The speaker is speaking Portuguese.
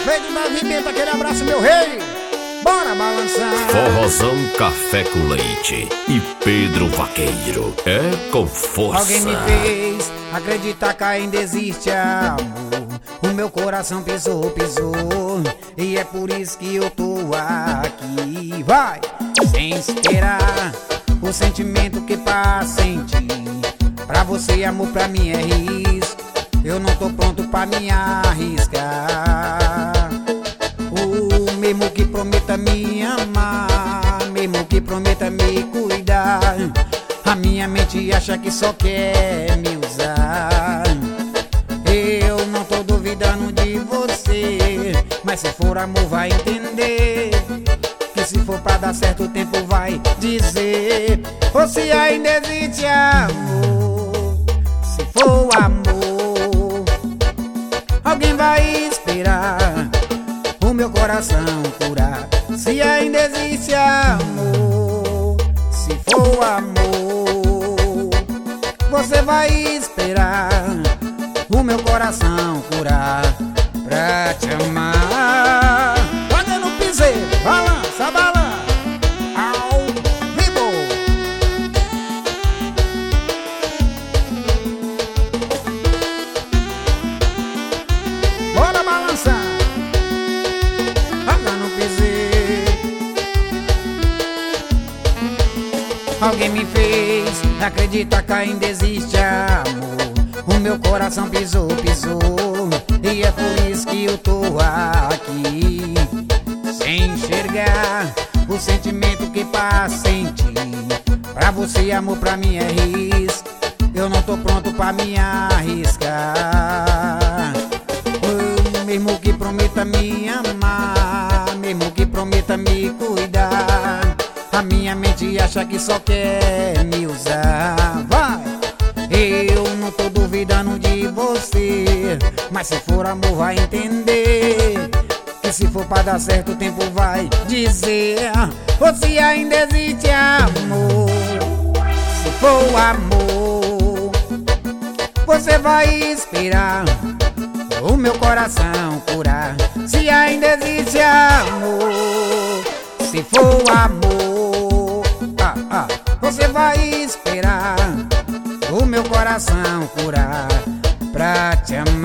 Feito da Vimenta, aquele abraço, meu rei. Bora balançar. Forrozão Café com Leite e Pedro Vaqueiro. É com força. Alguém me fez acreditar que ainda existe amor. O meu coração pisou, e é por isso que eu tô aqui. Vai! Sem esperar o sentimento que passa em ti. Pra você, amor, pra mim é risco. Eu não tô pronto pra me arriscar. O mesmo que prometa me amar, mesmo que prometa me cuidar, a minha mente acha que só quer me usar. Eu não tô duvidando de você, mas se for amor vai entender. Que se for pra dar certo o tempo vai dizer. Ou se ainda existe amor, se for amor, alguém vai esperar o meu coração curar. Se ainda existe amor, se for amor, você vai esperar o meu coração curar pra te amar. Olha no piseiro, balança, balança, ao vivo. Bora balançar. Olha no piseiro. Alguém me fez acreditar que ainda existe amor. O meu coração pisou, e é por isso que eu tô aqui. Sem enxergar o sentimento que passa em ti. Pra você, amor, pra mim é risco. Eu não tô pronto pra me arriscar. Mesmo que prometa me amar, mesmo que prometa me cuidar, a minha mente acha que só quer me usar. Vai! Eu não tô duvidando de você, mas se for amor vai entender. Que se for pra dar certo o tempo vai dizer. Ou se ainda existe amor, se for amor, você vai esperar o meu coração curar. Se ainda existe amor, se for amor, você vai esperar o meu coração curar pra te amar.